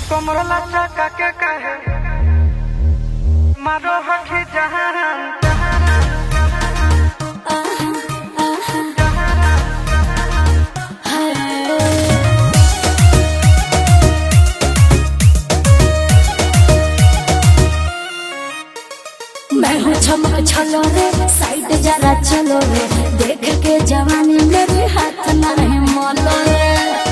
कमर लचा के कहे मारो हखी जहान मैं हूँ चमक छलो रे साइड जरा चलो रे देख के जवानी मेरे हाथ नहीं मोलो रे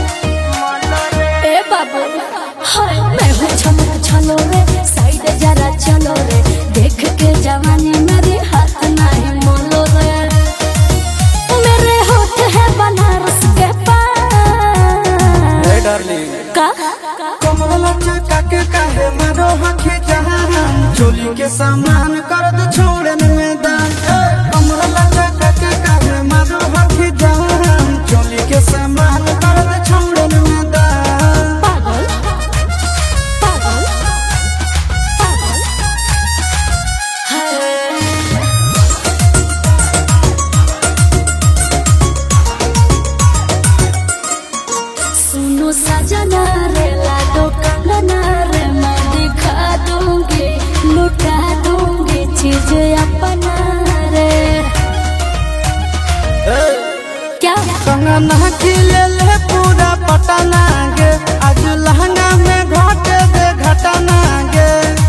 ए बाबू हाय मैं हूँ चमक छलो रे साइड जरा चलो रे देख के जवानी मेरे हाथ नहीं मोलो रे मेरे होठ है बनारस के पास ए डार्लिंग का कमर लचा के कहे मारो हखी जहान चोली के सामान कर दे छोड़ने में दान कमर लचा के कहे मारो हखी जहान चोली के सामान कर दे छोड़ने में दान पागल पागल पागल हाय सुनो सजना रे लाडो कंगना रे मैं दिखा दूंगी लुटा दूंगी चीज अपना रे क्या कंगना की ले ले पूरा पटना गे आज लहंगा में घट दे घटना गे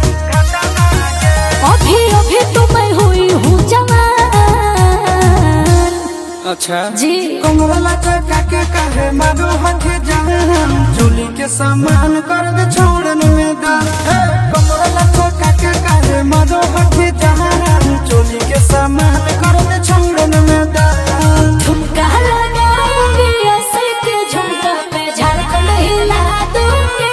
अभी अभी तो मैं हुई हूँ जवान अच्छा जी कमर लचा के कहे मारो हखी जहान चोली के सामान कर दे छोड़ने में दान कमर लचा के कहे मारो हखी जहान चोली के सामान कर दे छोड़ने में दान झुमका लगाऊंगी ऐसे के झुमका पे झारखंड हिला दूंगी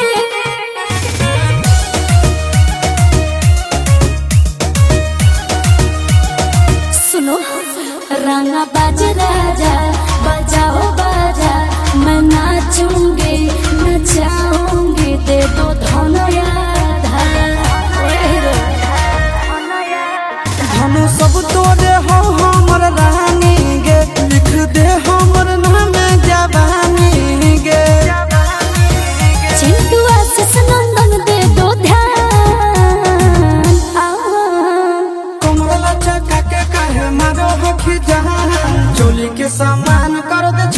सुनो रंगा बाज राजा बजाओ बाजा मैं नाचूंगी नचाऊंगी दे दो धोनो यादा धनु सब तोरे हो हमर रानी गे लिख दे हमर नाम जवानी गे चिंटू आशीष नंदन दे दो ध्यान कमर लचा के कहे मारो हखी जहान चोली के सामान कर दे